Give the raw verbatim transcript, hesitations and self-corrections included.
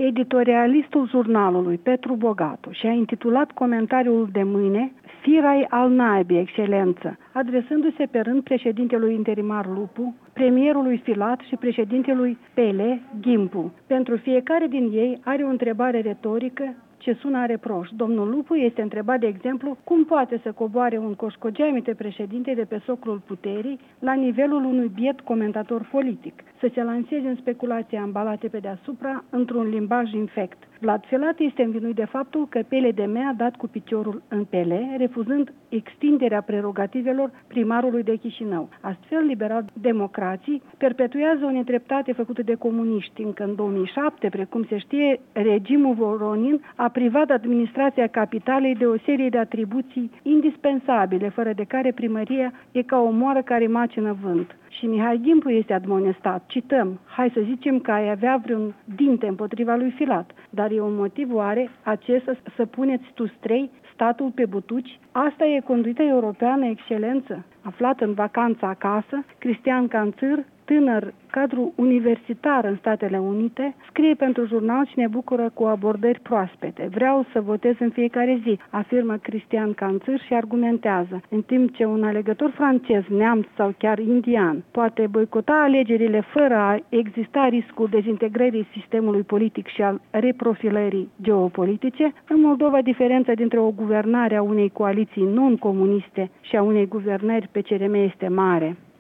editorialistul jurnalului Petru Bogatu și-a intitulat comentariul de mâine Firai al naibii, excelență, adresându-se pe rând președintelui interimar Lupu, premierului Filat și președintelui Pele Ghimpu. Pentru fiecare din ei are o întrebare retorică ce sună a reproș. Domnul Lupu este întrebat, de exemplu, cum poate să coboare un coșcogeamite președinte de pe soclul puterii la nivelul unui biet comentator politic, să se lanseze în speculații ambalate pe deasupra într-un limbaj infect. Vlad Filat este învinuit de faptul că P L D M a dat cu piciorul în pele, refuzând extinderea prerogativelor primarului de Chișinău. Astfel, liberal-democrații perpetuează o nedreptate făcută de comuniști. Încă în două mii șapte, precum se știe, regimul Voronin a privat administrația capitalei de o serie de atribuții indispensabile, fără de care primăria e ca o moară care macină vânt. Și Mihai Ghimpu este admonestat. Cităm, hai să zicem că ai avea vreun dinte împotriva lui Filat, dar e un motiv oare acesta să puneți tu strei statul pe butuci? Asta e conduita europeană, excelență? Aflat în vacanță acasă, Cristian Canțâr, tânăr cadru universitar în Statele Unite, scrie pentru jurnal și ne bucură cu abordări proaspete. Vreau să votez în fiecare zi, afirmă Cristian Canțâr și argumentează, în timp ce un alegător francez, neamț sau chiar indian poate boicota alegerile fără a exista riscul dezintegrării sistemului politic și al reprofilării geopolitice, în Moldova diferența dintre o guvernare a unei coaliții non-comuniste și a unei guvernări P C R M este mare.